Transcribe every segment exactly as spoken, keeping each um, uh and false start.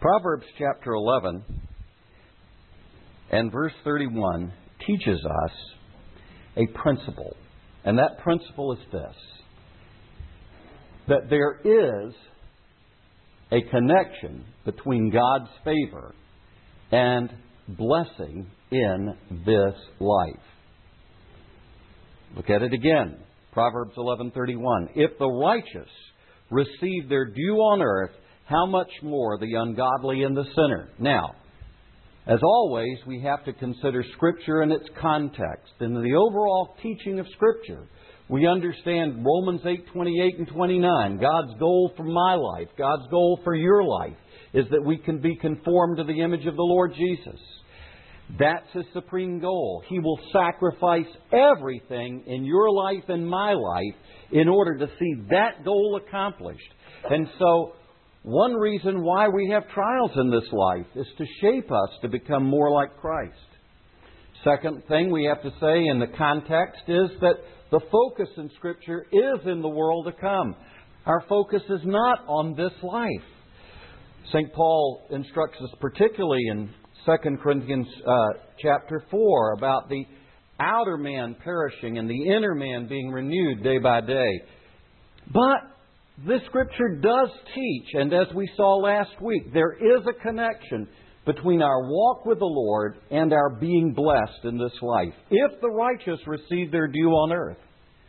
Proverbs chapter eleven and verse thirty-one teaches us a principle. And that principle is this: that there is a connection between God's favor and blessing in this life. Look at it again. Proverbs eleven thirty-one. If the righteous receive their due on earth, how much more the ungodly and the sinner? Now, as always, we have to consider Scripture in its context. In the overall teaching of Scripture, we understand Romans eight twenty-eight and twenty-nine. God's goal for my life, God's goal for your life, is that we can be conformed to the image of the Lord Jesus. That's His supreme goal. He will sacrifice everything in your life and my life in order to see that goal accomplished. And so, one reason why we have trials in this life is to shape us to become more like Christ. Second thing we have to say in the context is that the focus in Scripture is in the world to come. Our focus is not on this life. Saint Paul instructs us particularly in Second Corinthians uh, chapter four about the outer man perishing and the inner man being renewed day by day. But this Scripture does teach, and as we saw last week, there is a connection between our walk with the Lord and our being blessed in this life. If the righteous receive their due on earth,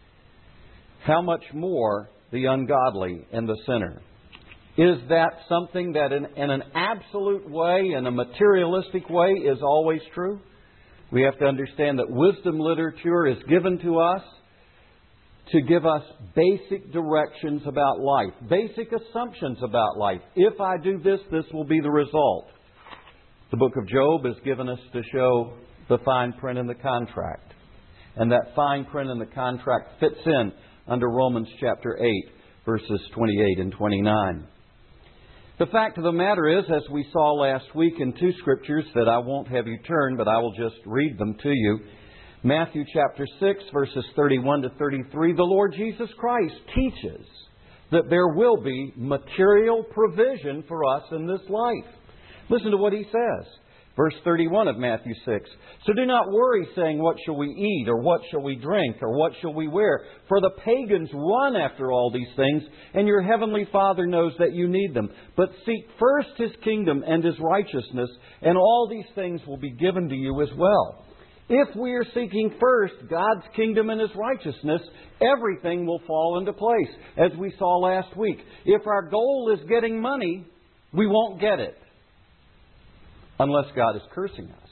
how much more the ungodly and the sinner? Is that something that in, in an absolute way, in a materialistic way, is always true? We have to understand that wisdom literature is given to us to give us basic directions about life, basic assumptions about life. If I do this, this will be the result. The book of Job has given us to show the fine print in the contract. And that fine print in the contract fits in under Romans chapter eight, verses twenty-eight and twenty-nine. The fact of the matter is, as we saw last week in two scriptures that I won't have you turn, but I will just read them to you. Matthew chapter six, verses thirty-one to thirty-three, the Lord Jesus Christ teaches that there will be material provision for us in this life. Listen to what He says. Verse thirty-one of Matthew six. So do not worry, saying, what shall we eat, or what shall we drink, or what shall we wear? For the pagans run after all these things, and your heavenly Father knows that you need them. But seek first His kingdom and His righteousness, and all these things will be given to you as well. If we are seeking first God's kingdom and His righteousness, everything will fall into place, as we saw last week. If our goal is getting money, we won't get it, unless God is cursing us.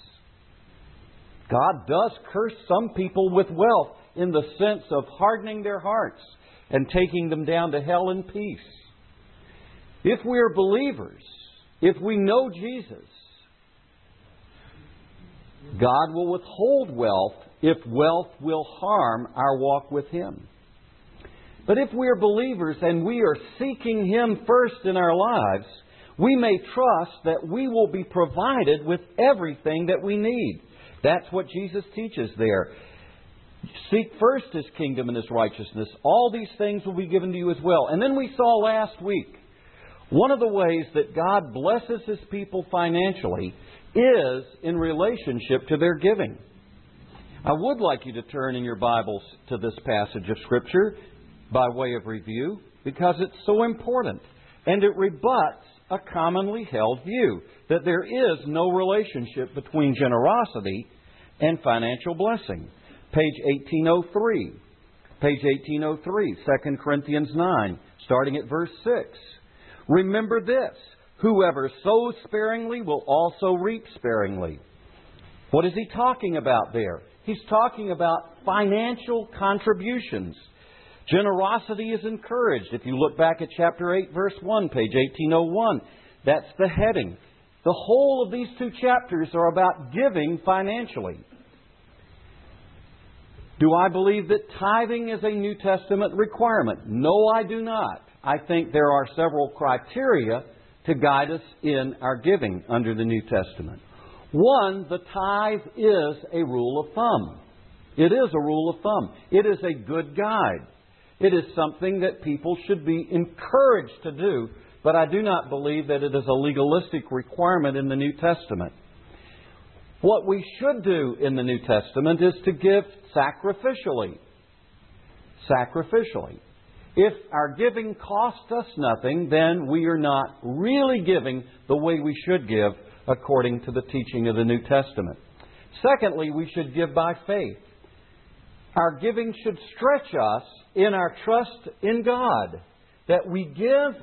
God does curse some people with wealth in the sense of hardening their hearts and taking them down to hell in peace. If we are believers, if we know Jesus, God will withhold wealth if wealth will harm our walk with Him. But if we are believers and we are seeking Him first in our lives, we may trust that we will be provided with everything that we need. That's what Jesus teaches there. Seek first His kingdom and His righteousness. All these things will be given to you as well. And then we saw last week, one of the ways that God blesses His people financially is in relationship to their giving. I would like you to turn in your Bibles to this passage of Scripture by way of review, because it's so important. And it rebuts a commonly held view that there is no relationship between generosity and financial blessing. Page eighteen oh three. Page eighteen oh three, Second Corinthians nine, starting at verse six. Remember this: whoever sows sparingly will also reap sparingly. What is he talking about there? He's talking about financial contributions. Generosity is encouraged. If you look back at chapter eight, verse one, page eighteen oh one, that's the heading. The whole of these two chapters are about giving financially. Do I believe that tithing is a New Testament requirement? No, I do not. I think there are several criteria to guide us in our giving under the New Testament. One, the tithe is a rule of thumb. It is a rule of thumb. It is a good guide. It is something that people should be encouraged to do, but I do not believe that it is a legalistic requirement in the New Testament. What we should do in the New Testament is to give sacrificially. Sacrificially. If our giving costs us nothing, then we are not really giving the way we should give according to the teaching of the New Testament. Secondly, we should give by faith. Our giving should stretch us in our trust in God, that we give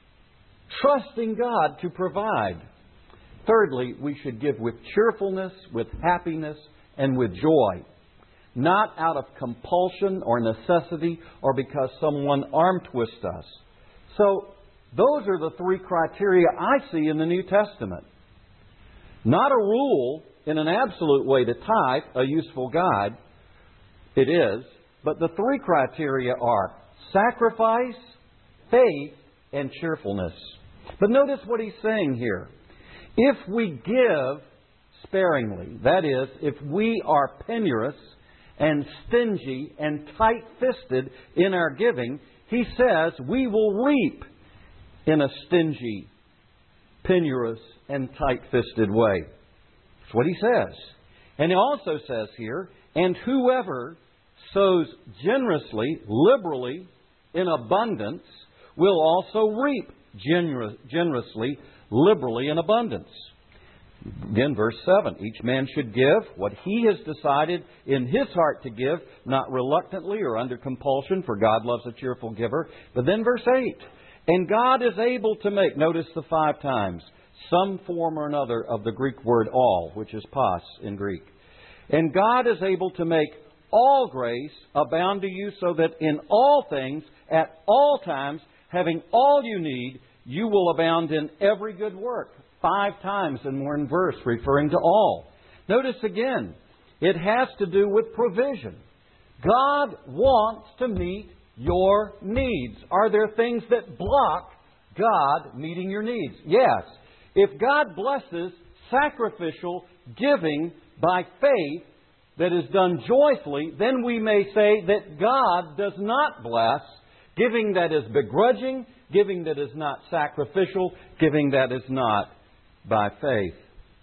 trusting God to provide. Thirdly, we should give with cheerfulness, with happiness, and with joy. Not out of compulsion or necessity or because someone arm twists us. So, those are the three criteria I see in the New Testament. Not a rule in an absolute way to tithe, a useful guide. It is. But the three criteria are sacrifice, faith, and cheerfulness. But notice what he's saying here. If we give sparingly, that is, if we are penurious and stingy and tight-fisted in our giving, he says we will reap in a stingy, penurious, and tight-fisted way. That's what he says. And he also says here, and whoever sows generously, liberally, in abundance, will also reap gener- generously, liberally, in abundance. Again, verse seven. Each man should give what he has decided in his heart to give, not reluctantly or under compulsion, for God loves a cheerful giver. But then verse eight. And God is able to make, notice the five times, some form or another of the Greek word all, which is pas in Greek. And God is able to make all grace abound to you, so that in all things, at all times, having all you need, you will abound in every good work. Five times in one verse referring to all. Notice again, it has to do with provision. God wants to meet your needs. Are there things that block God meeting your needs? Yes. If God blesses sacrificial giving by faith that is done joyfully, then we may say that God does not bless giving that is begrudging, giving that is not sacrificial, giving that is not by faith.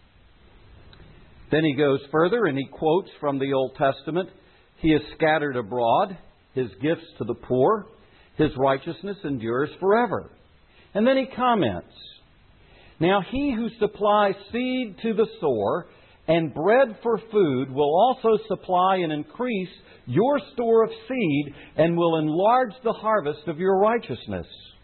Then he goes further and he quotes from the Old Testament, He is scattered abroad, His gifts to the poor, His righteousness endures forever. And then he comments, Now he who supplies seed to the sower and bread for food will also supply and increase your store of seed and will enlarge the harvest of your righteousness.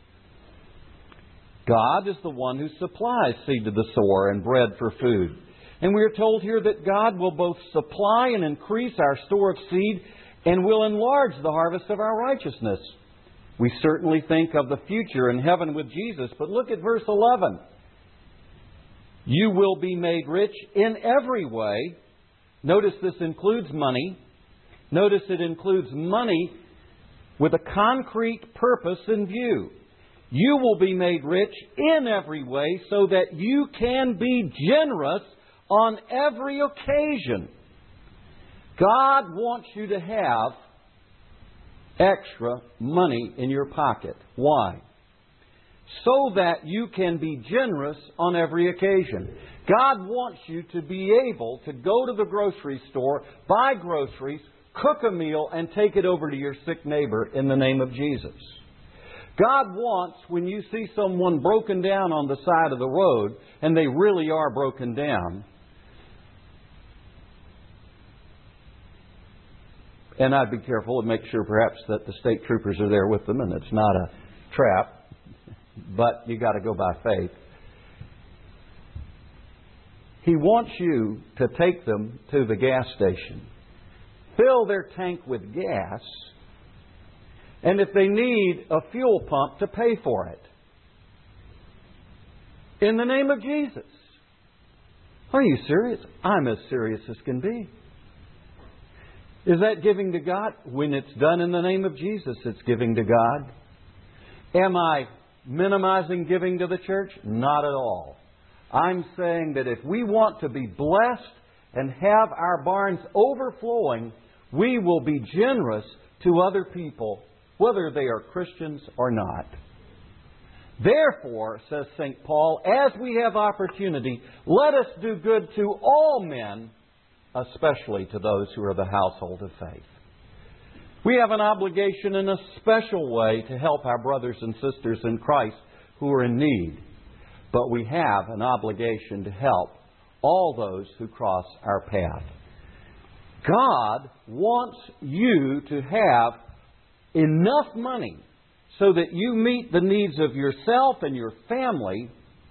God is the one who supplies seed to the sower and bread for food. And we are told here that God will both supply and increase our store of seed and will enlarge the harvest of our righteousness. We certainly think of the future in heaven with Jesus, but look at verse eleven. You will be made rich in every way. Notice this includes money. Notice it includes money with a concrete purpose in view. You will be made rich in every way so that you can be generous on every occasion. God wants you to have extra money in your pocket. Why? So that you can be generous on every occasion. God wants you to be able to go to the grocery store, buy groceries, cook a meal, and take it over to your sick neighbor in the name of Jesus. God wants, when you see someone broken down on the side of the road, and they really are broken down, and I'd be careful and make sure perhaps that the state troopers are there with them and it's not a trap, but you got to go by faith. He wants you to take them to the gas station, fill their tank with gas, and if they need a fuel pump, to pay for it. In the name of Jesus. Are you serious? I'm as serious as can be. Is that giving to God? When it's done in the name of Jesus, it's giving to God. Am I minimizing giving to the church? Not at all. I'm saying that if we want to be blessed and have our barns overflowing, we will be generous to other people, whether they are Christians or not. Therefore, says Saint Paul, as we have opportunity, let us do good to all men, especially to those who are of the household of faith. We have an obligation in a special way to help our brothers and sisters in Christ who are in need. But we have an obligation to help all those who cross our path. God wants you to have enough money so that you meet the needs of yourself and your family,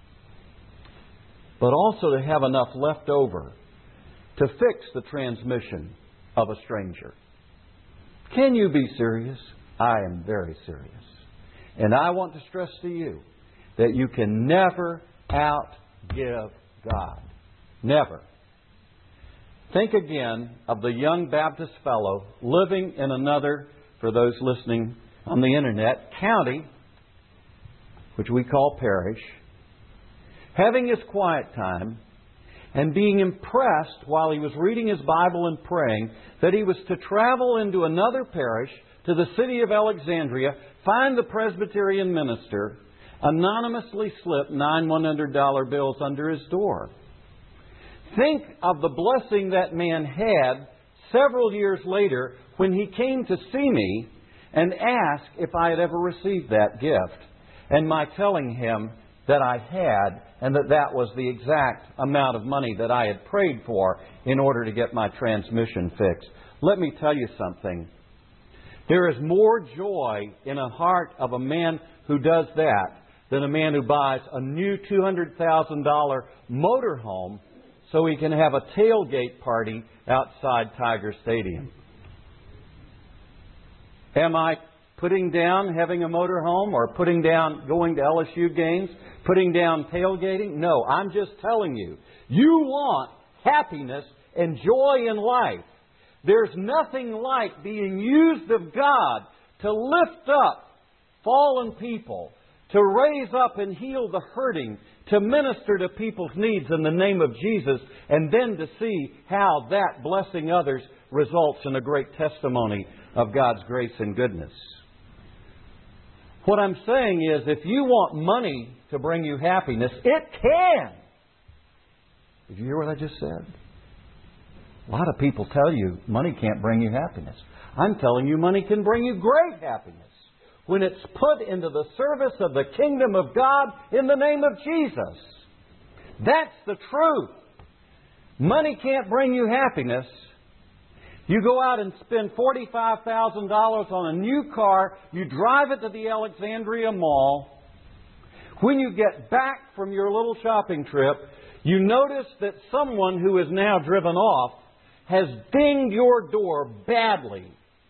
but also to have enough left over to fix the transmission of a stranger. Can you be serious? I am very serious. And I want to stress to you that you can never outgive God. Never. Think again of the young Baptist fellow living in another, for those listening on the internet, county, which we call parish, having his quiet time and being impressed while he was reading his Bible and praying that he was to travel into another parish to the city of Alexandria, find the Presbyterian minister, anonymously slip nine one hundred dollar bills under his door. Think of the blessing that man had several years later when he came to see me and asked if I had ever received that gift, and my telling him that I had, and that that was the exact amount of money that I had prayed for in order to get my transmission fixed. Let me tell you something. There is more joy in a heart of a man who does that than a man who buys a new two hundred thousand dollars motorhome so he can have a tailgate party outside Tiger Stadium. Am I putting down having a motorhome or putting down going to L S U games, putting down tailgating? No, I'm just telling you, you want happiness and joy in life. There's nothing like being used of God to lift up fallen people, to raise up and heal the hurting, to minister to people's needs in the name of Jesus, and then to see how that blessing others results in a great testimony of God's grace and goodness. What I'm saying is, if you want money to bring you happiness, it can. Did you hear what I just said? A lot of people tell you money can't bring you happiness. I'm telling you money can bring you great happiness when it's put into the service of the kingdom of God in the name of Jesus. That's the truth. Money can't bring you happiness. You go out and spend forty-five thousand dollars on a new car. You drive it to the Alexandria Mall. When you get back from your little shopping trip, you notice that someone who is now driven off has dinged your door badly.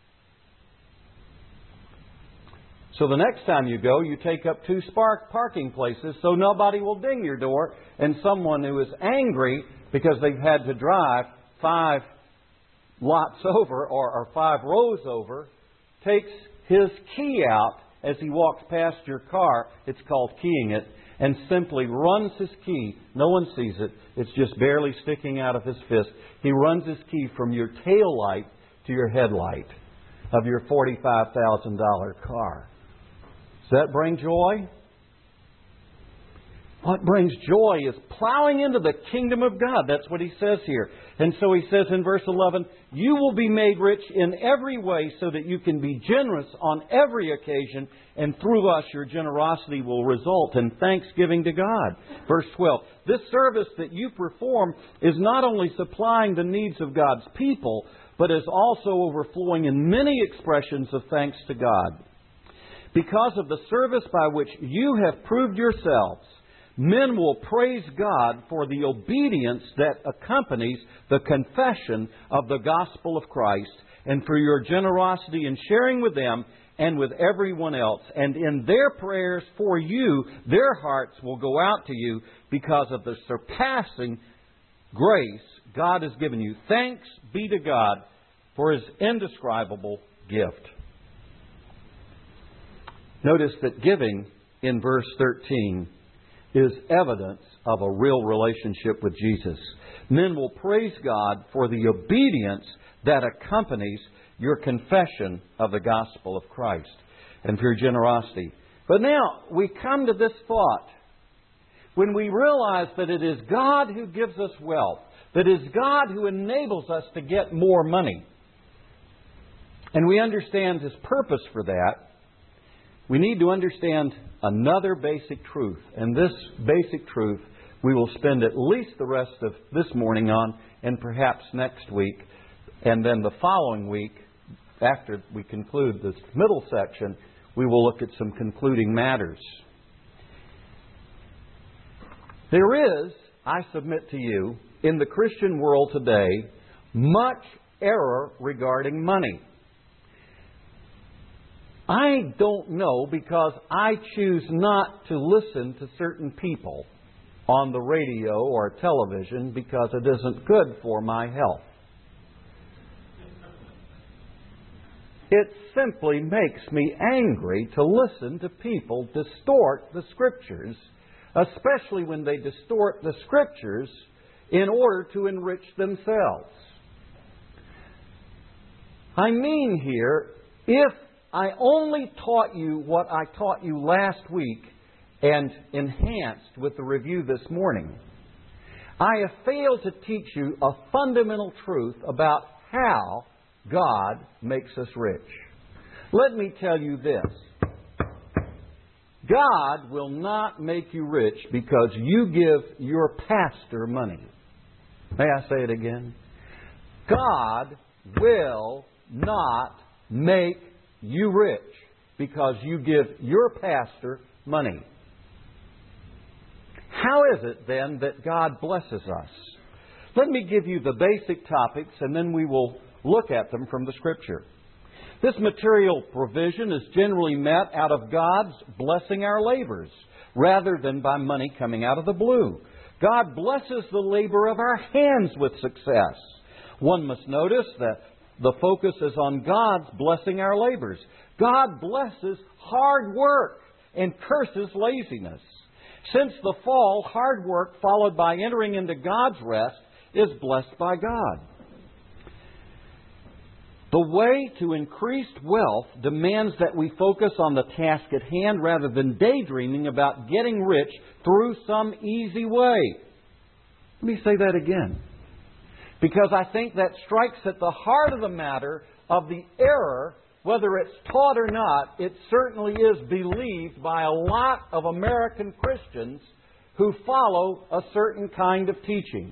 So the next time you go, you take up two spark parking places so nobody will ding your door, and someone who is angry because they've had to drive five lots over or, or five rows over takes his key out as he walks past your car. It's called keying it, and simply runs his key. No one sees it. It's just barely sticking out of his fist. He runs his key from your tail light to your headlight of your forty-five thousand dollars car. Does that bring joy? What brings joy is plowing into the kingdom of God. That's what he says here. And so he says in verse eleven, you will be made rich in every way so that you can be generous on every occasion, and through us your generosity will result in thanksgiving to God. Verse twelve, this service that you perform is not only supplying the needs of God's people, but is also overflowing in many expressions of thanks to God. Because of the service by which you have proved yourselves, men will praise God for the obedience that accompanies the confession of the gospel of Christ, and for your generosity in sharing with them and with everyone else. And in their prayers for you, their hearts will go out to you because of the surpassing grace God has given you. Thanks be to God for His indescribable gift. Notice that giving in verse thirteen is evidence of a real relationship with Jesus. Men will praise God for the obedience that accompanies your confession of the gospel of Christ, and for your generosity. But now we come to this thought. When we realize that it is God who gives us wealth, that it is God who enables us to get more money, and we understand His purpose for that, we need to understand another basic truth. And this basic truth we will spend at least the rest of this morning on, and perhaps next week. And then the following week, after we conclude this middle section, we will look at some concluding matters. There is, I submit to you, in the Christian world today, much error regarding money. I don't know, because I choose not to listen to certain people on the radio or television because it isn't good for my health. It simply makes me angry to listen to people distort the Scriptures, especially when they distort the Scriptures in order to enrich themselves. I mean here, if I only taught you what I taught you last week and enhanced with the review this morning, I have failed to teach you a fundamental truth about how God makes us rich. Let me tell you this. God will not make you rich because you give your pastor money. May I say it again? God will not make you rich because you give your pastor money. How is it then that God blesses us? Let me give you the basic topics, and then we will look at them from the Scripture. This material provision is generally met out of God's blessing our labors, rather than by money coming out of the blue. God blesses the labor of our hands with success. One must notice that the focus is on God's blessing our labors. God blesses hard work and curses laziness. Since the fall, hard work followed by entering into God's rest is blessed by God. The way to increased wealth demands that we focus on the task at hand rather than daydreaming about getting rich through some easy way. Let me say that again, because I think that strikes at the heart of the matter of the error. Whether it's taught or not, it certainly is believed by a lot of American Christians who follow a certain kind of teaching.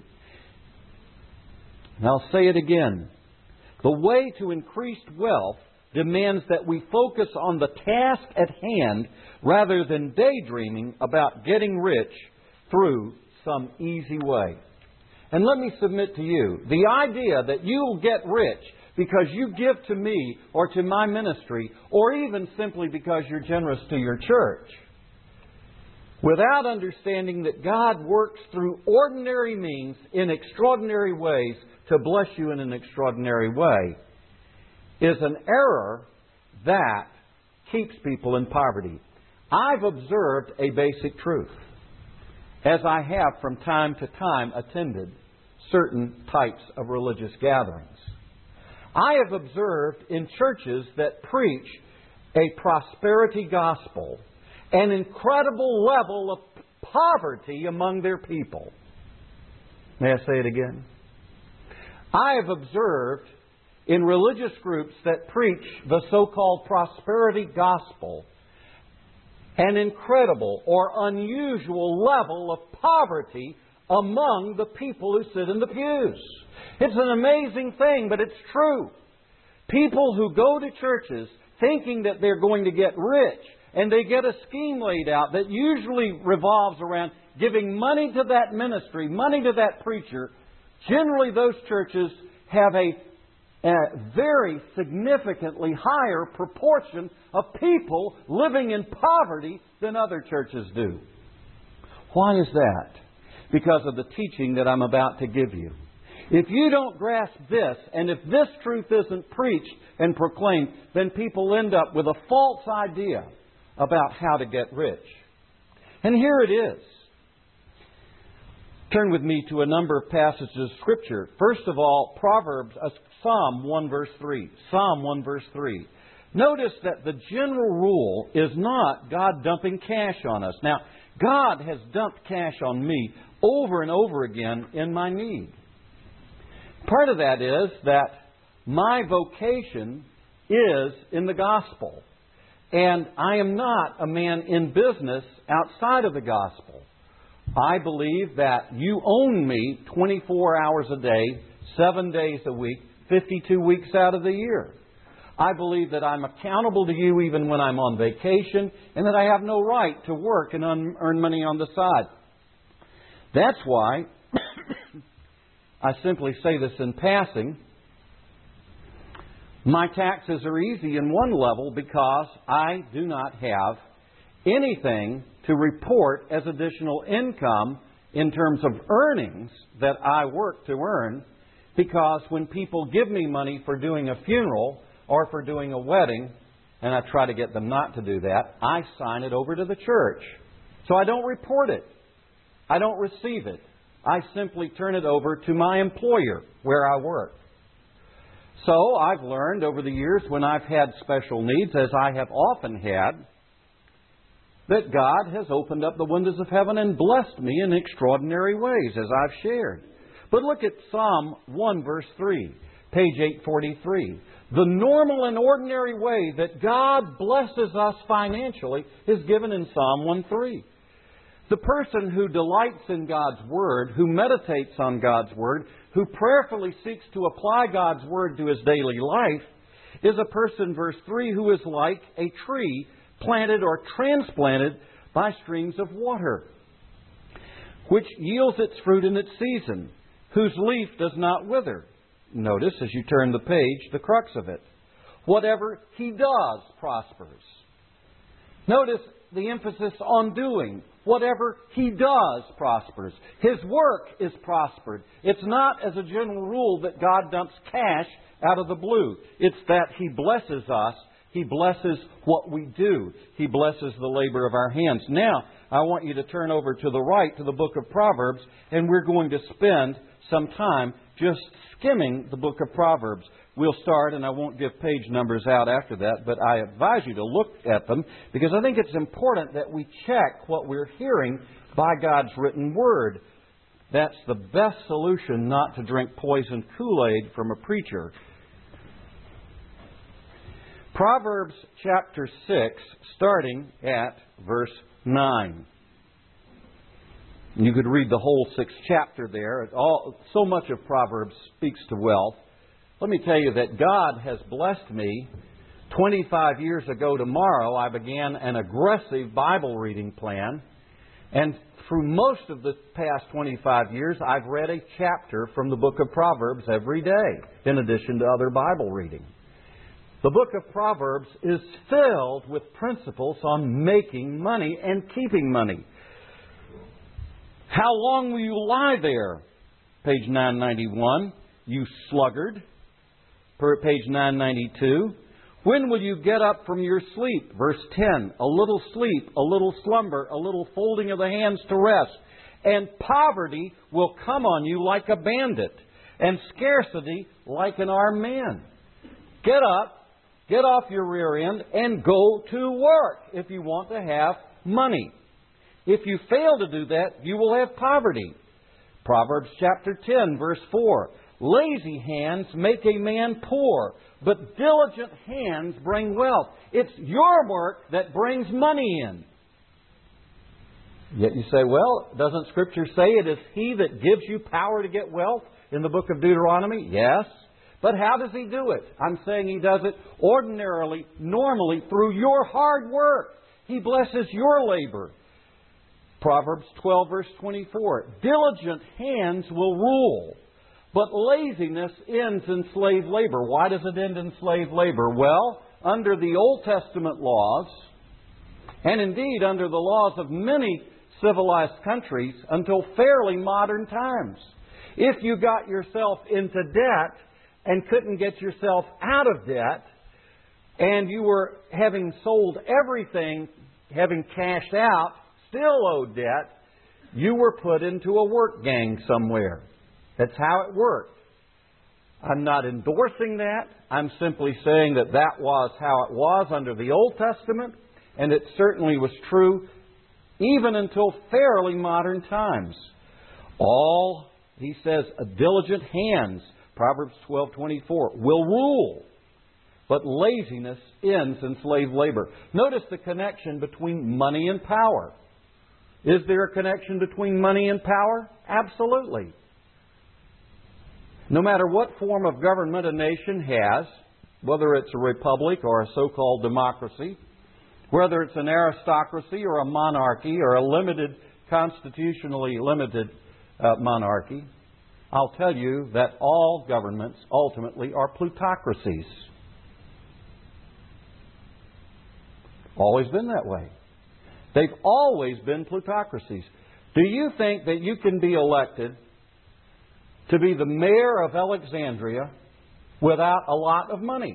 And I'll say it again. The way to increased wealth demands that we focus on the task at hand rather than daydreaming about getting rich through some easy way. And let me submit to you, the idea that you will get rich because you give to me or to my ministry, or even simply because you're generous to your church, without understanding that God works through ordinary means in extraordinary ways to bless you in an extraordinary way, is an error that keeps people in poverty. I've observed a basic truth, as I have from time to time attended certain types of religious gatherings. I have observed in churches that preach a prosperity gospel an incredible level of poverty among their people. May I say it again? I have observed in religious groups that preach the so-called prosperity gospel an incredible or unusual level of poverty among the people who sit in the pews. It's an amazing thing, but it's true. People who go to churches thinking that they're going to get rich, and they get a scheme laid out that usually revolves around giving money to that ministry, money to that preacher. Generally, those churches have a, a very significantly higher proportion of people living in poverty than other churches do. Why is that? Because of the teaching that I'm about to give you. If you don't grasp this, and if this truth isn't preached and proclaimed, then people end up with a false idea about how to get rich. And here it is. Turn with me to a number of passages of Scripture. First of all, Proverbs, uh, Psalm one verse three. Psalm one verse three. Notice that the general rule is not God dumping cash on us. Now, God has dumped cash on me over and over again in my need. Part of that is that my vocation is in the gospel. And I am not a man in business outside of the gospel. I believe that you own me twenty-four hours a day, seven days a week, fifty-two weeks out of the year. I believe that I'm accountable to you even when I'm on vacation, and that I have no right to work and un- earn money on the side. That's why I simply say this in passing. My taxes are easy in one level because I do not have anything to report as additional income in terms of earnings that I work to earn, because when people give me money for doing a funeral or for doing a wedding, and I try to get them not to do that, I sign it over to the church. So I don't report it. I don't receive it. I simply turn it over to my employer where I work. So I've learned over the years when I've had special needs, as I have often had, that God has opened up the windows of heaven and blessed me in extraordinary ways, as I've shared. But look at Psalm one, verse three, page eight forty-three. The normal and ordinary way that God blesses us financially is given in Psalm one three. The person who delights in God's Word, who meditates on God's Word, who prayerfully seeks to apply God's Word to his daily life, is a person, verse three, who is like a tree planted or transplanted by streams of water, which yields its fruit in its season, whose leaf does not wither. Notice, as you turn the page, the crux of it. Whatever he does prospers. Notice the emphasis on doing. Whatever he does prospers. His work is prospered. It's not, as a general rule, that God dumps cash out of the blue. It's that He blesses us. He blesses what we do. He blesses the labor of our hands. Now, I want you to turn over to the right to the book of Proverbs, and we're going to spend some time just skimming the book of Proverbs. We'll start, and I won't give page numbers out after that, but I advise you to look at them, because I think it's important that we check what we're hearing by God's written Word. That's the best solution, not to drink poison Kool-Aid from a preacher. Proverbs chapter six, starting at verse nine. You could read the whole sixth chapter there. All, so much of Proverbs speaks to wealth. Let me tell you that God has blessed me. twenty-five years ago tomorrow, I began an aggressive Bible reading plan. And through most of the past twenty-five years, I've read a chapter from the book of Proverbs every day, in addition to other Bible reading. The book of Proverbs is filled with principles on making money and keeping money. How long will you lie there? Page nine ninety-one. You sluggard. Per page nine ninety-two. When will you get up from your sleep? Verse ten. A little sleep, a little slumber, a little folding of the hands to rest. And poverty will come on you like a bandit, and scarcity like an armed man. Get up. Get off your rear end and go to work if you want to have money. If you fail to do that, you will have poverty. Proverbs chapter ten, verse four. Lazy hands make a man poor, but diligent hands bring wealth. It's your work that brings money in. Yet you say, well, doesn't Scripture say it is He that gives you power to get wealth in the book of Deuteronomy? Yes. But how does He do it? I'm saying He does it ordinarily, normally, through your hard work. He blesses your labor. Proverbs twelve, verse twenty-four. Diligent hands will rule, but laziness ends in slave labor. Why does it end in slave labor? Well, under the Old Testament laws, and indeed under the laws of many civilized countries until fairly modern times, if you got yourself into debt and couldn't get yourself out of debt, and you were having sold everything, having cashed out, still owed debt, you were put into a work gang somewhere. That's how it worked. I'm not endorsing that. I'm simply saying that that was how it was under the Old Testament, and it certainly was true even until fairly modern times. All, he says, diligent hands, Proverbs twelve twenty-four, will rule, but laziness ends in slave labor. Notice the connection between money and power. Is there a connection between money and power? Absolutely. No matter what form of government a nation has, whether it's a republic or a so-called democracy, whether it's an aristocracy or a monarchy or a limited, constitutionally limited uh, monarchy, I'll tell you that all governments ultimately are plutocracies. Always been that way. They've always been plutocracies. Do you think that you can be elected to be the mayor of Alexandria without a lot of money?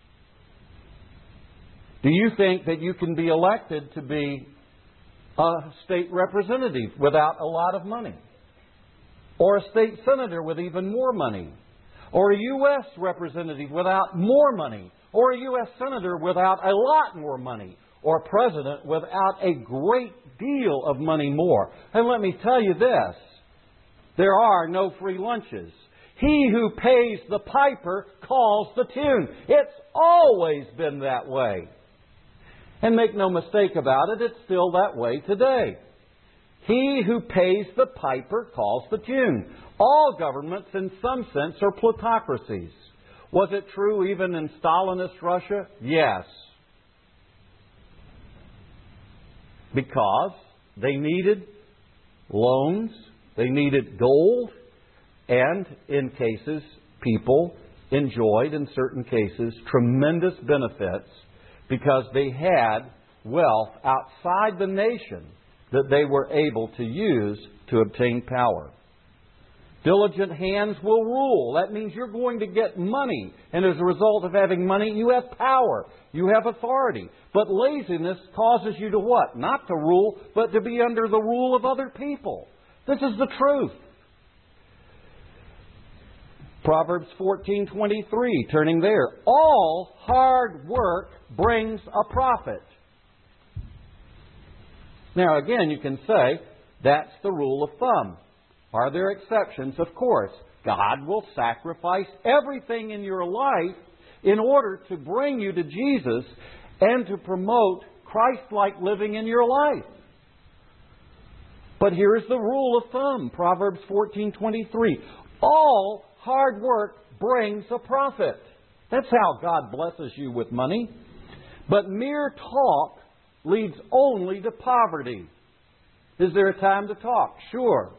Do you think that you can be elected to be a state representative without a lot of money? Or a state senator with even more money? Or a U S representative without more money? Or a U S senator without a lot more money? Or a president without a great deal of money more? And let me tell you this, there are no free lunches. He who pays the piper calls the tune. It's always been that way. And make no mistake about it, it's still that way today. He who pays the piper calls the tune. All governments, in some sense, are plutocracies. Was it true even in Stalinist Russia? Yes. Because they needed loans, they needed gold, and in cases, people enjoyed, in certain cases, tremendous benefits because they had wealth outside the nation that they were able to use to obtain power. Diligent hands will rule. That means you're going to get money. And as a result of having money, you have power. You have authority. But laziness causes you to what? Not to rule, but to be under the rule of other people. This is the truth. Proverbs fourteen twenty-three, turning there. All hard work brings a profit. Now again, you can say, that's the rule of thumb. Are there exceptions? Of course. God will sacrifice everything in your life in order to bring you to Jesus and to promote Christ-like living in your life. But here's the rule of thumb, Proverbs fourteen twenty-three. All hard work brings a profit. That's how God blesses you with money. But mere talk leads only to poverty. Is there a time to talk? Sure.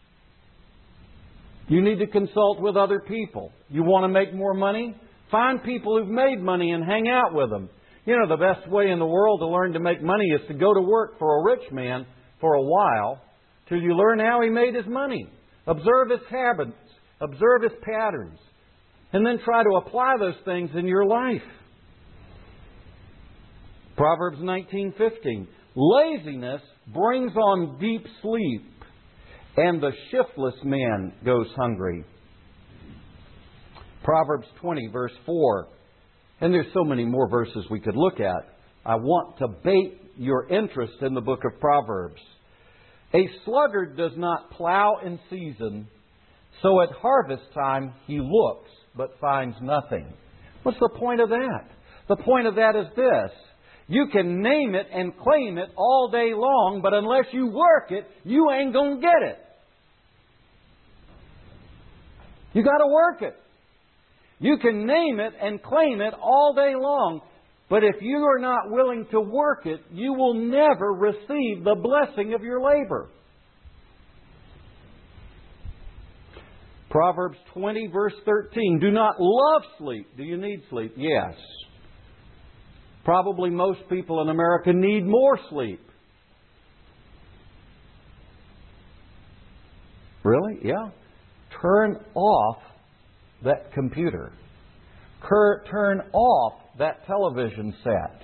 You need to consult with other people. You want to make more money? Find people who've made money and hang out with them. You know, the best way in the world to learn to make money is to go to work for a rich man for a while till you learn how he made his money. Observe his habits. Observe his patterns. And then try to apply those things in your life. Proverbs nineteen fifteen. Laziness brings on deep sleep, and the shiftless man goes hungry. Proverbs twenty, verse four. And there's so many more verses we could look at. I want to bait your interest in the book of Proverbs. A sluggard does not plow in season, so at harvest time he looks, but finds nothing. What's the point of that? The point of that is this. You can name it and claim it all day long, but unless you work it, you ain't going to get it. You got to work it. You can name it and claim it all day long, but if you are not willing to work it, you will never receive the blessing of your labor. Proverbs twenty, verse thirteen. Do not love sleep. Do you need sleep? Yes. Probably most people in America need more sleep. Really? Yeah. Turn off that computer. Turn off that television set.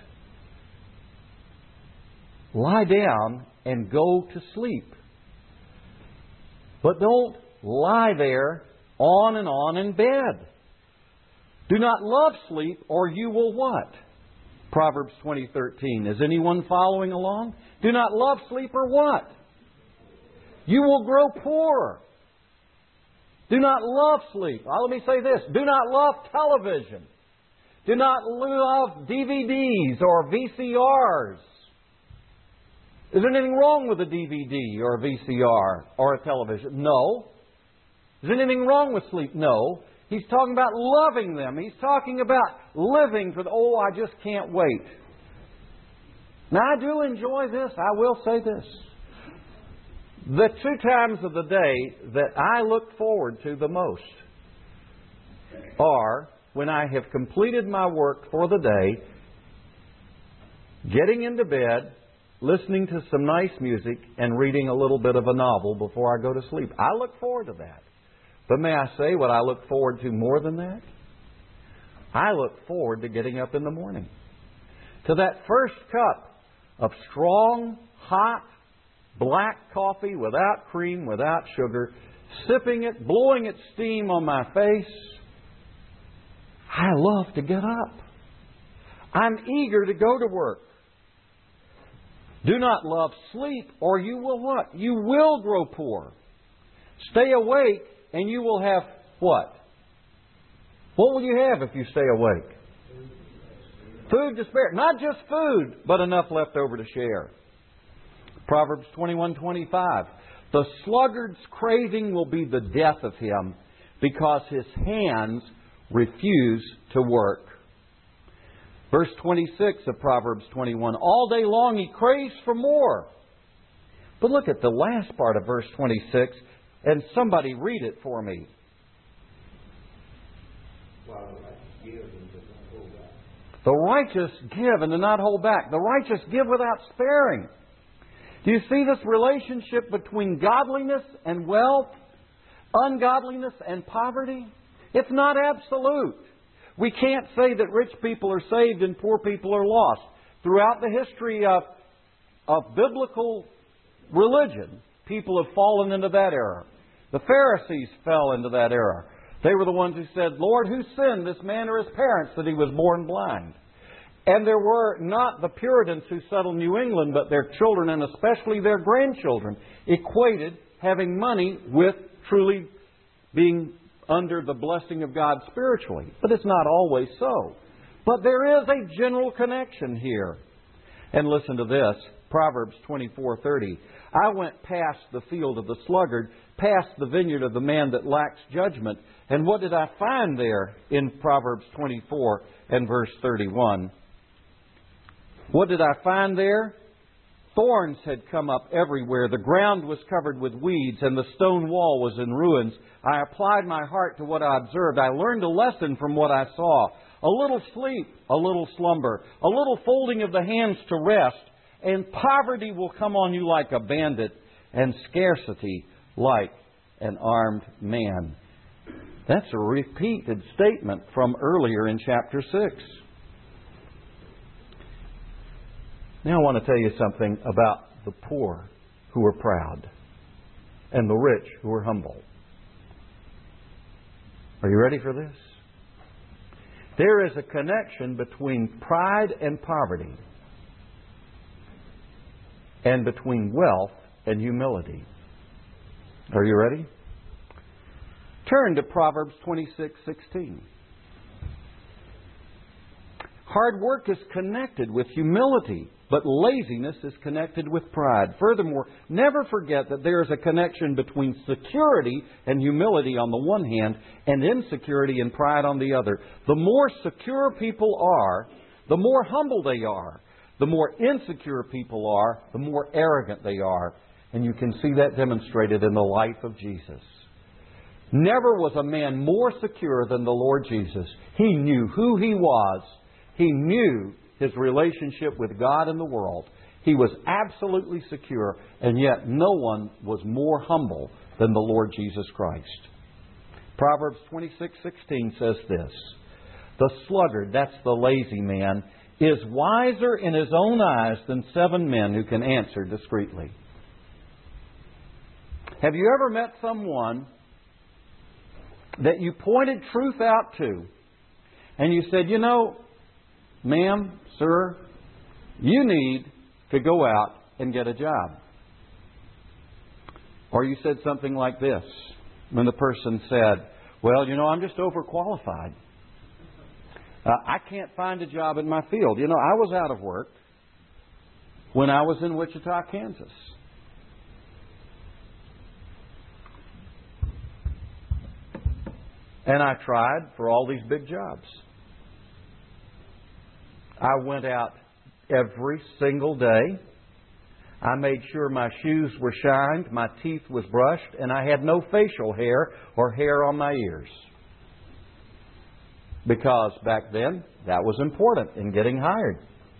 Lie down and go to sleep. But don't lie there on and on in bed. Do not love sleep, or you will what? Proverbs twenty thirteen. Is anyone following along? Do not love sleep, or what? You will grow poor. Do not love sleep. Now, let me say this. Do not love television. Do not love D V Ds or V C Rs. Is there anything wrong with a D V D or a V C R or a television? No. Is there anything wrong with sleep? No. He's talking about loving them. He's talking about living for the, oh, I just can't wait. Now, I do enjoy this. I will say this. The two times of the day that I look forward to the most are when I have completed my work for the day, getting into bed, listening to some nice music, and reading a little bit of a novel before I go to sleep. I look forward to that. But may I say what I look forward to more than that? I look forward to getting up in the morning. To that first cup of strong, hot, black coffee without cream, without sugar, sipping it, blowing its steam on my face. I love to get up. I'm eager to go to work. Do not love sleep, or you will what? You will grow poor. Stay awake, and you will have what? What will you have if you stay awake? Food to spare. Not just food, but enough left over to share. Proverbs twenty-one twenty-five. The sluggard's craving will be the death of him, because his hands refuse to work. Verse twenty-six of Proverbs twenty-one. All day long he craves for more. But look at the last part of verse twenty-six, and somebody read it for me. The righteous give and do not hold back. The righteous give without sparing. Do you see this relationship between godliness and wealth, ungodliness and poverty? It's not absolute. We can't say that rich people are saved and poor people are lost. Throughout the history of, of biblical religion, people have fallen into that error. The Pharisees fell into that error. They were the ones who said, Lord, who sinned, this man or his parents, that he was born blind? And there were not the Puritans who settled New England, but their children, and especially their grandchildren, equated having money with truly being under the blessing of God spiritually. But it's not always so. But there is a general connection here. And listen to this, Proverbs twenty-four thirty. I went past the field of the sluggard, past the vineyard of the man that lacks judgment. And what did I find there in Proverbs twenty-four and verse thirty-one? What did I find there? Thorns had come up everywhere. The ground was covered with weeds, and the stone wall was in ruins. I applied my heart to what I observed. I learned a lesson from what I saw. A little sleep, a little slumber, a little folding of the hands to rest, and poverty will come on you like a bandit, and scarcity like an armed man. That's a repeated statement from earlier in chapter six. Now I want to tell you something about the poor who are proud and the rich who are humble. Are you ready for this? There is a connection between pride and poverty, and between wealth and humility. Are you ready? Turn to Proverbs twenty-six sixteen. Hard work is connected with humility, but laziness is connected with pride. Furthermore, never forget that there is a connection between security and humility on the one hand, and insecurity and pride on the other. The more secure people are, the more humble they are. The more insecure people are, the more arrogant they are. And you can see that demonstrated in the life of Jesus. Never was a man more secure than the Lord Jesus. He knew who He was. He knew His relationship with God and the world. He was absolutely secure, and yet no one was more humble than the Lord Jesus Christ. Proverbs twenty-six sixteen says this: the sluggard, that's the lazy man, is wiser in his own eyes than seven men who can answer discreetly. Have you ever met someone that you pointed truth out to, and you said, you know, ma'am, sir, you need to go out and get a job. Or you said something like this when the person said, well, you know, I'm just overqualified. Uh, I can't find a job in my field. You know, I was out of work when I was in Wichita, Kansas. And I tried for all these big jobs. I went out every single day. I made sure my shoes were shined, my teeth was brushed, and I had no facial hair or hair on my ears. Because back then, that was important in getting hired.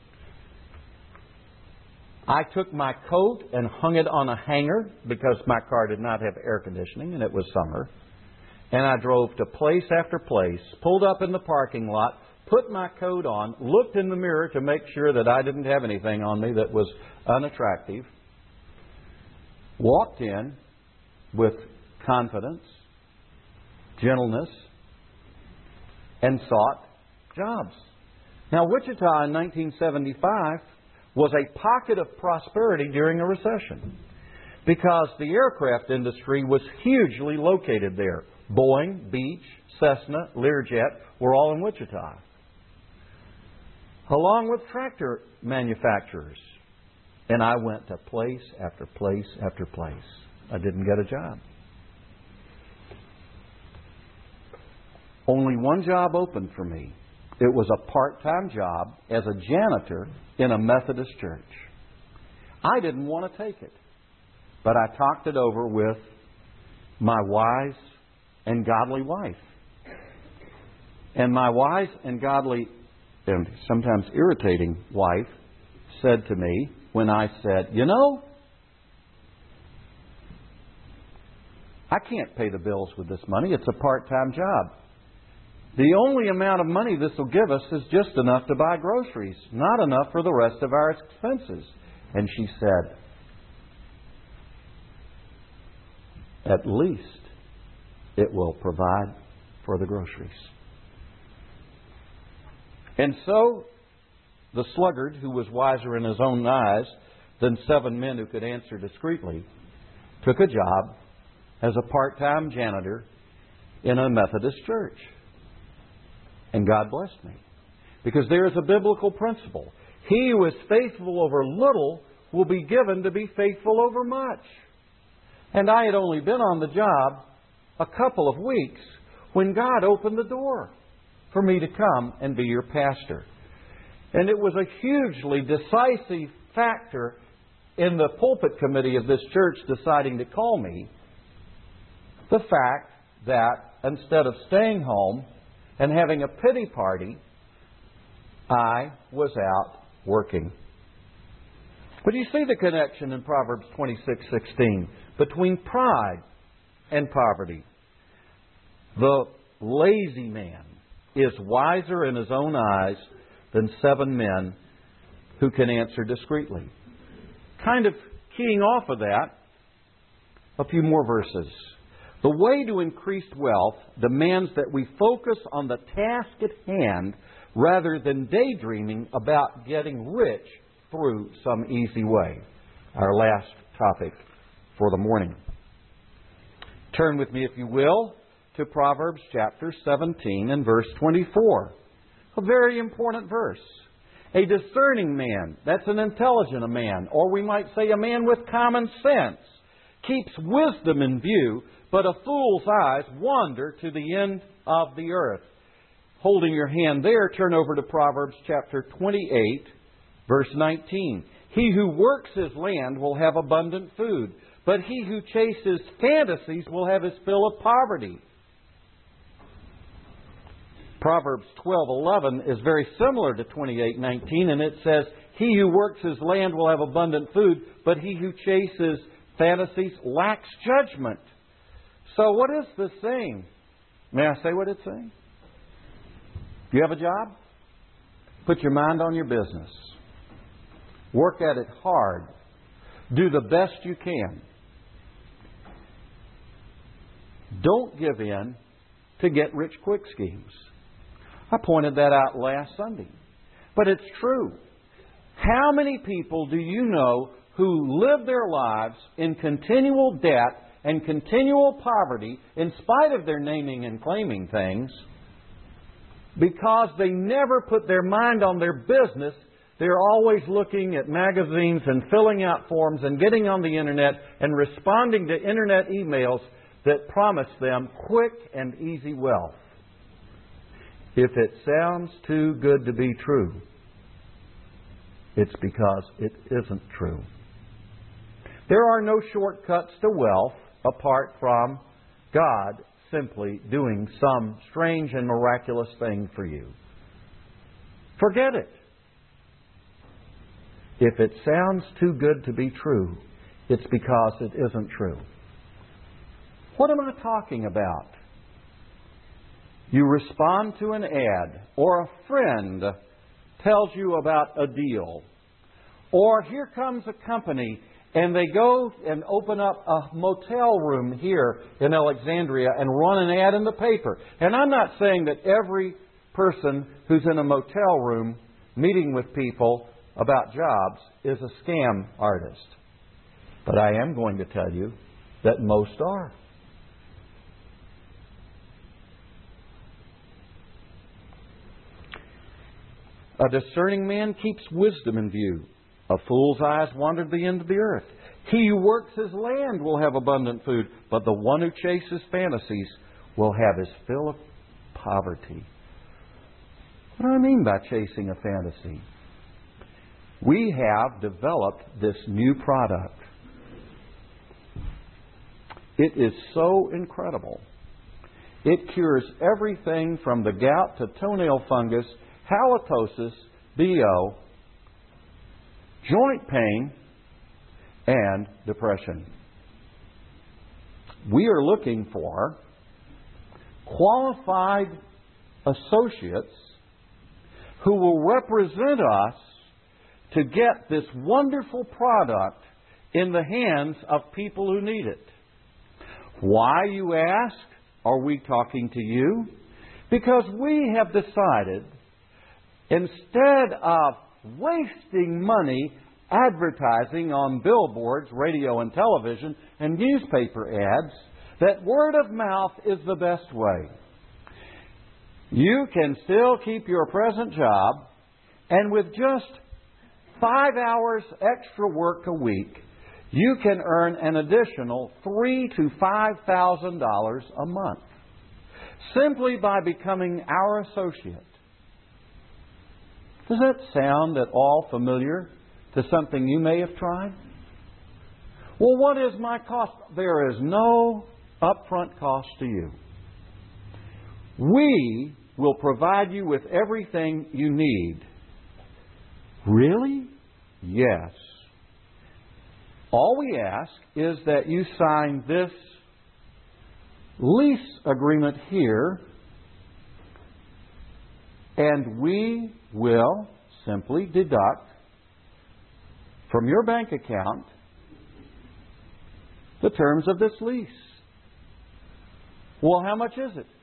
I took my coat and hung it on a hanger because my car did not have air conditioning and it was summer. And I drove to place after place, pulled up in the parking lot, put my coat on, looked in the mirror to make sure that I didn't have anything on me that was unattractive, walked in with confidence, gentleness, and sought jobs. Now, Wichita in nineteen seventy-five was a pocket of prosperity during a recession because the aircraft industry was hugely located there. Boeing, Beech, Cessna, Learjet were all in Wichita, along with tractor manufacturers. And I went to place after place after place. I didn't get a job. Only one job opened for me. It was a part-time job as a janitor in a Methodist church. I didn't want to take it, but I talked it over with my wise and godly wife. And my wise and godly and sometimes irritating wife said to me when I said, you know, I can't pay the bills with this money. It's a part-time job. The only amount of money this will give us is just enough to buy groceries, not enough for the rest of our expenses. And she said, at least it will provide for the groceries. And so the sluggard, who was wiser in his own eyes than seven men who could answer discreetly, took a job as a part-time janitor in a Methodist church. And God blessed me. Because there is a biblical principle. He who is faithful over little will be given to be faithful over much. And I had only been on the job a couple of weeks when God opened the door for me to come and be your pastor. And it was a hugely decisive factor in the pulpit committee of this church deciding to call me, the fact that instead of staying home and having a pity party, I was out working. But you see the connection in Proverbs twenty-six sixteen between pride and poverty. The lazy man is wiser in his own eyes than seven men who can answer discreetly. Kind of keying off of that, a few more verses. The way to increased wealth demands that we focus on the task at hand rather than daydreaming about getting rich through some easy way. Our last topic for the morning. Turn with me, if you will, to Proverbs chapter seventeen and verse twenty-four. A very important verse. A discerning man, that's an intelligent man, or we might say a man with common sense, keeps wisdom in view, but a fool's eyes wander to the end of the earth. Holding your hand there, turn over to Proverbs chapter twenty-eight, verse nineteen. He who works his land will have abundant food, but he who chases fantasies will have his fill of poverty. Proverbs twelve eleven is very similar to twenty-eight nineteen, and it says, he who works his land will have abundant food, but he who chases fantasies lacks judgment. So what is this saying? May I say what it's saying? You have a job? Put your mind on your business. Work at it hard. Do the best you can. Don't give in to get-rich-quick schemes. I pointed that out last Sunday. But it's true. How many people do you know who live their lives in continual debt and continual poverty in spite of their naming and claiming things because they never put their mind on their business? They're always looking at magazines and filling out forms and getting on the Internet and responding to Internet emails that promise them quick and easy wealth. If it sounds too good to be true, it's because it isn't true. There are no shortcuts to wealth apart from God simply doing some strange and miraculous thing for you. Forget it. If it sounds too good to be true, it's because it isn't true. What am I talking about? You respond to an ad, or a friend tells you about a deal, or here comes a company and they go and open up a motel room here in Alexandria and run an ad in the paper. And I'm not saying that every person who's in a motel room meeting with people about jobs is a scam artist. But I am going to tell you that most are. A discerning man keeps wisdom in view. A fool's eyes wander to the end of the earth. He who works his land will have abundant food, but the one who chases fantasies will have his fill of poverty. What do I mean by chasing a fantasy? We have developed this new product. It is so incredible. It cures everything from the gout to toenail fungus, halitosis, B O, joint pain, and depression. We are looking for qualified associates who will represent us to get this wonderful product in the hands of people who need it. Why, you ask, are we talking to you? Because we have decided, instead of wasting money advertising on billboards, radio and television, and newspaper ads, that word of mouth is the best way. You can still keep your present job, and with just five hours extra work a week, you can earn an additional three to five thousand dollars a month simply by becoming our associate. Does that sound at all familiar to something you may have tried? Well, what is my cost? There is no upfront cost to you. We will provide you with everything you need. Really? Yes. All we ask is that you sign this lease agreement here, and we will simply deduct from your bank account the terms of this lease. Well, how much is it?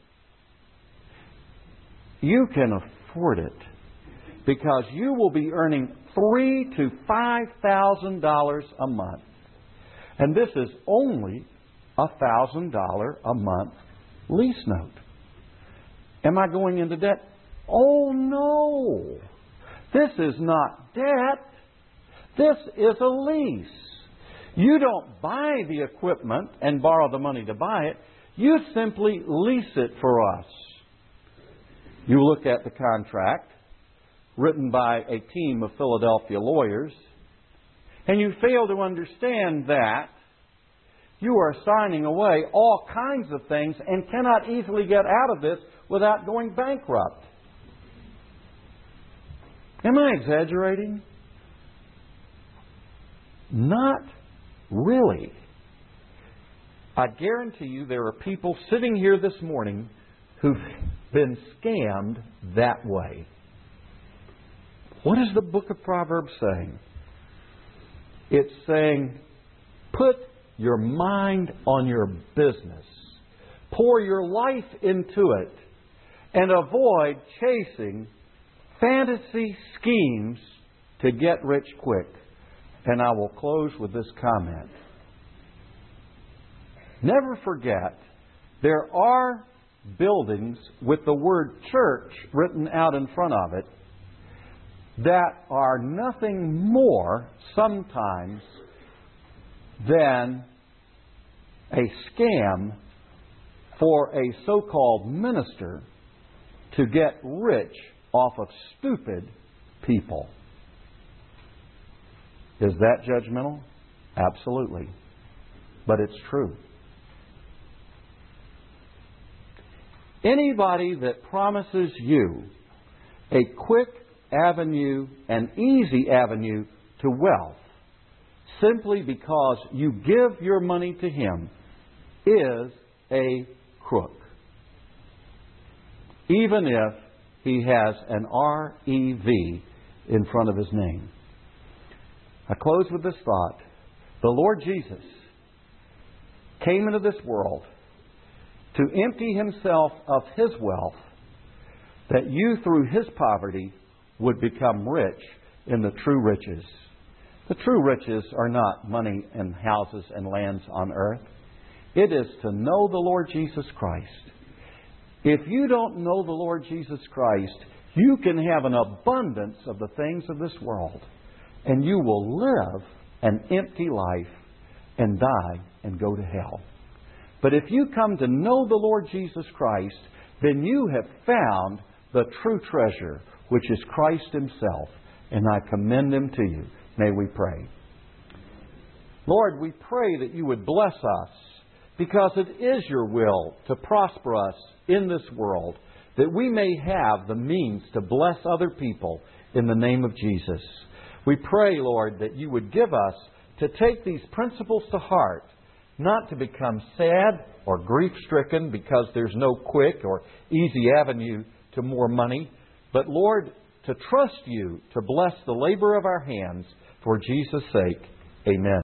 You can afford it because you will be earning three to five thousand dollars a month, and this is only a thousand dollar a month lease note. Am I going into debt? Oh no! This is not debt. This is a lease. You don't buy the equipment and borrow the money to buy it. You simply lease it for us. You look at the contract written by a team of Philadelphia lawyers, and you fail to understand that you are signing away all kinds of things and cannot easily get out of this without going bankrupt. Am I exaggerating? Not really. I guarantee you there are people sitting here this morning who've been scammed that way. What is the book of Proverbs saying? It's saying, put your mind on your business. Pour your life into it. and avoid chasing fantasy schemes to get rich quick. And I will close with this comment. Never forget, there are buildings with the word church written out in front of it that are nothing more sometimes than a scam for a so-called minister to get rich off of stupid people. Is that judgmental? Absolutely. But it's true. Anybody that promises you a quick avenue, an easy avenue to wealth, simply because you give your money to him, is a crook. Even if he has an R E V in front of his name. I close with this thought. The Lord Jesus came into this world to empty Himself of His wealth, that you through His poverty would become rich in the true riches. The true riches are not money and houses and lands on earth. It is to know the Lord Jesus Christ. If you don't know the Lord Jesus Christ, you can have an abundance of the things of this world, and you will live an empty life and die and go to hell. But if you come to know the Lord Jesus Christ, then you have found the true treasure, which is Christ Himself, and I commend Him to you. May we pray. Lord, we pray that you would bless us, because it is your will to prosper us in this world, that we may have the means to bless other people in the name of Jesus. We pray, Lord, that you would give us to take these principles to heart, not to become sad or grief-stricken because there's no quick or easy avenue to more money, but, Lord, to trust you to bless the labor of our hands for Jesus' sake. Amen.